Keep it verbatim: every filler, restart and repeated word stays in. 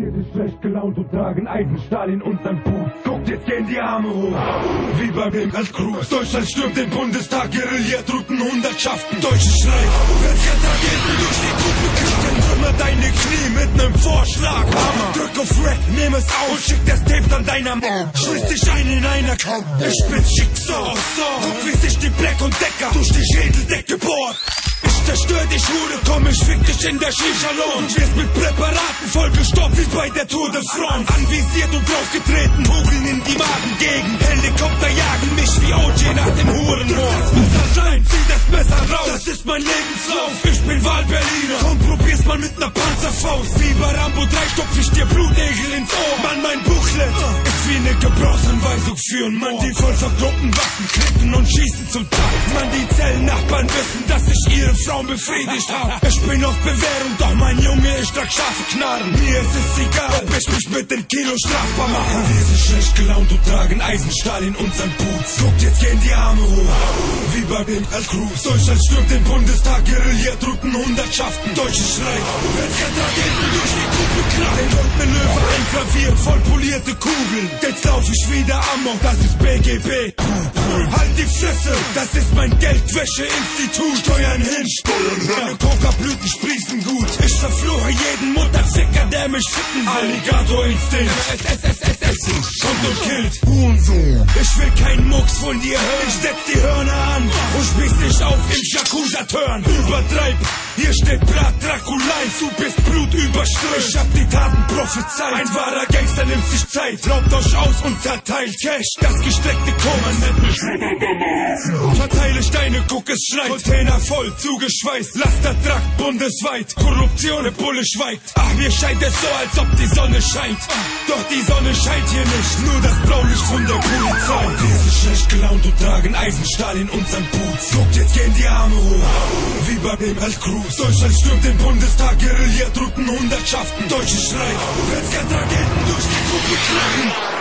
Wir sind schlecht gelaunt und tragen Eisenstahl in unseren Boots. Guckt, jetzt gehen die Arme hoch, wie bei dem Cruz. Deutschland stürmt den Bundestag, Guerilla drücken Hundertschaften. Deutsche Schrei, Raketen durch die Kuppe knallen. Trümmer deine Knie mit nem Vorschlag. Hammer, drück auf Rack, nehm es auf und schick das Tape an deiner Mom. Schließ dich ein in einer Kaum. Ich bin Schicksal. Guck, wie sich die Black und Decker durch die Schädeldecke bohrt. Ich zerstör dich, Hude, komm, ich fick dich in der Shisha-Lounge. Wirst mit Präparaten vollgestopft wie bei der Tour de France. Anvisiert und draufgetreten, Kugeln in die Magengegend. Helikopter jagen mich wie O J nach dem Hurenmord. Das Messer rein, zieh das Messer raus, das ist mein Lebenslauf. Ich bin Wahlberliner, komm, probier's mal mit ner Panzerfaust. Wie bei Rambo drei stopf ich dir Blutegel ins Ohr. Mann, mein Buchlet ist wie ne Gebrauchsanweisung für ein Mann. Die voll vergruppten Waffen klicken und schießen zum Tag. Mann, die Zellennachbarn wissen, dass ich ihre Frauen befriedigt hab. Ich bin auf Bewährung, doch mein Junge, ich trag scharfe Knarren. Mir ist es egal, ob ich mich mit dem Kilo strafbar mache. Wir sind schlecht gelaunt und tragen Eisenstahl in unseren Boots. Guckt, jetzt gehen die Arme hoch, wie bei dem Cruz. Deutschland stürmt den Bundestag, Guerilla drücken Hundertschaften. Deutsche Schrei, Raketen durch die Kuppe knallen. Und ne Löwe eingraviert, voll polierte Kugeln. Jetzt lauf ich wieder amok, das ist B G B. Halt die Fresse, das ist mein Geldwäscheinstitut. Steuern hin, Steuern her. Meine Coca-Blüten sprießen gut. Ich verfluche jeden Mutterficker, der mich ficken will. Alligator-Instinkt. S S S S S kommt und killt. Hurensohn. Ich will keinen Mucks von dir hören. Ich setz die Hörner an und spieß dich auf im Yakuza-Turn. Übertreib, hier steht Brat Draculein. Du bist blutüberströmt. Ich hab die Taten prophezeit. Ein wahrer Gangster nimmt sich Zeit. Raubt euch aus und verteilt Cash. Das gestreckte Koma nennt mich verteile Steine, guck es schneit. Container voll, zugeschweißt. Lastertrakt bundesweit. Korruption, der Bulle schweigt. Ach, mir scheint es so, als ob die Sonne scheint. Doch die Sonne scheint hier nicht. Nur das Blaulicht von der Polizei. Wir sind schlecht gelaunt und tragen Eisenstahl in unseren Boots. Guckt, jetzt gehen die Arme hoch, wie bei dem Cruz. Deutschland stürmt den Bundestag, Guerilla drücken Hundertschaften. Deutsche Schrei, Raketen durch die Kuppe knallen.